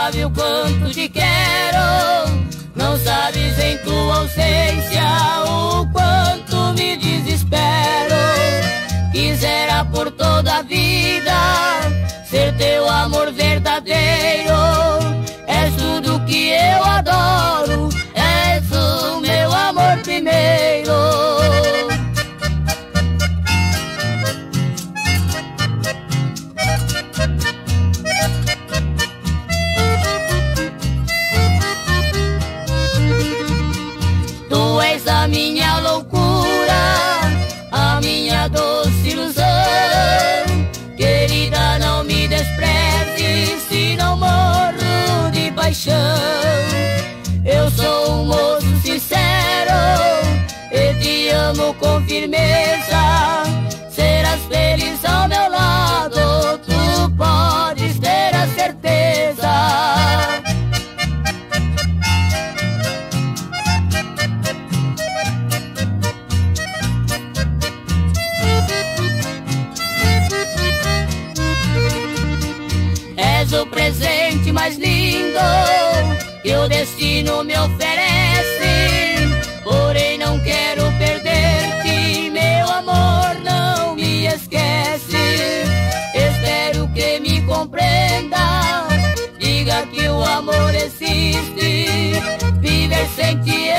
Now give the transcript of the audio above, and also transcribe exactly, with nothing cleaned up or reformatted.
sabe o quanto te quero, não sabes em tua ausência o quanto me desespero. Quisera por toda a vida ser teu amor verdadeiro. És tudo que eu adoro, és o meu amor primeiro. Tu és a minha loucura, a minha doce ilusão. Querida, não me despreze se não morro de paixão. Eu sou um moço sincero e te amo com firmeza. Serás feliz ao meu lado, tu podes ter a certeza. És o presente mais lindo que o destino me oferece, porém não quero perder-te, meu amor, não me esquece. Espero que me compreenda, diga que o amor existe, viver sem ti